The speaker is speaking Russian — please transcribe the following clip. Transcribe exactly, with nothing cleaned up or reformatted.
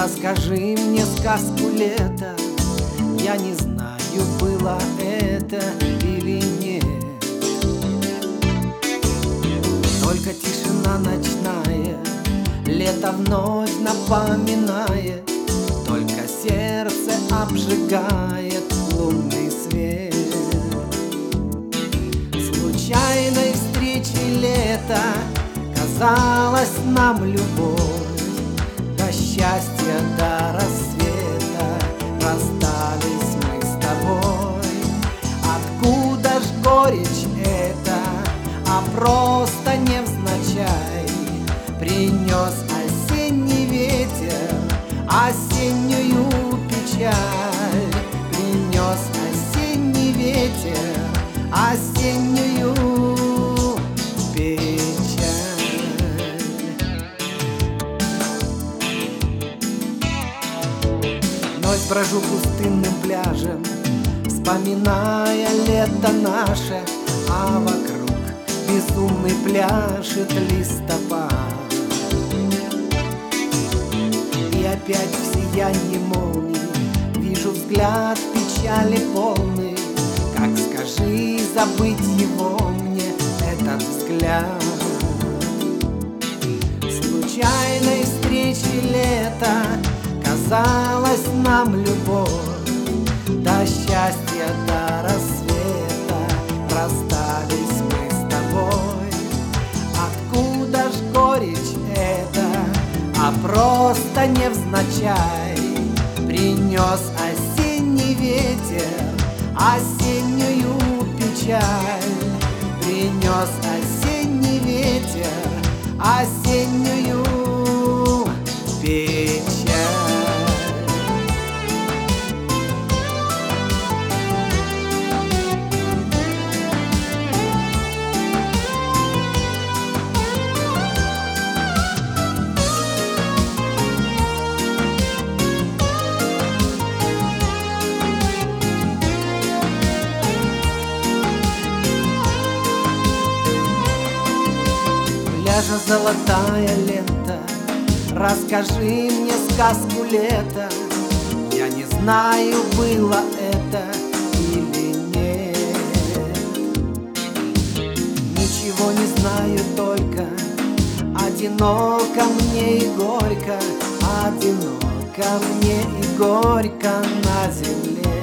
Расскажи мне сказку лета. Я не знаю, было это или нет. Только тишина ночная лето вновь напоминает. Только сердце обжигает лунный свет. Случайной встречи лета казалась нам любовь. До счастья, до рассвета расстались мы с тобой. Откуда ж горечь эта, а просто невзначай принес осенний ветер осеннюю печаль. Принес осенний ветер осеннюю печаль. Вновь брожу пустынным пляжем, вспоминая лето наше, а вокруг безумный пляшет листопад. И опять в сиянии молнии вижу взгляд печали полный. Как, скажи, забыть его мне, этот взгляд? Случайной встречи лета казалась нам любовь. До счастья, до рассвета расстались мы с тобой. Откуда ж горечь эта, а просто невзначай принес осенний ветер осеннюю печаль. Принес осенний ветер осеннюю печаль. Пляжа золотая лента, расскажи мне сказку лета. Я не знаю, было это или нет. Ничего не знаю, только одиноко мне и горько. Одиноко мне и горько на земле.